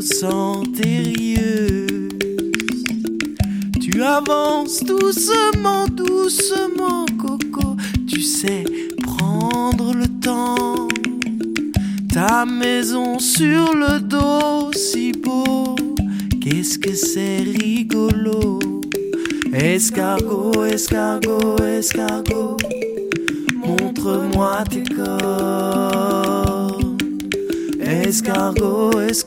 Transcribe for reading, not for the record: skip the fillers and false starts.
sentérieuse. Tu avances doucement, doucement, Coco. Tu sais prendre le temps. Ta maison sur le dos, si beau. Qu'est-ce que c'est rigolo. Escargot, escargot, escargot, montre-moi tes cornes. Escargot, escargot.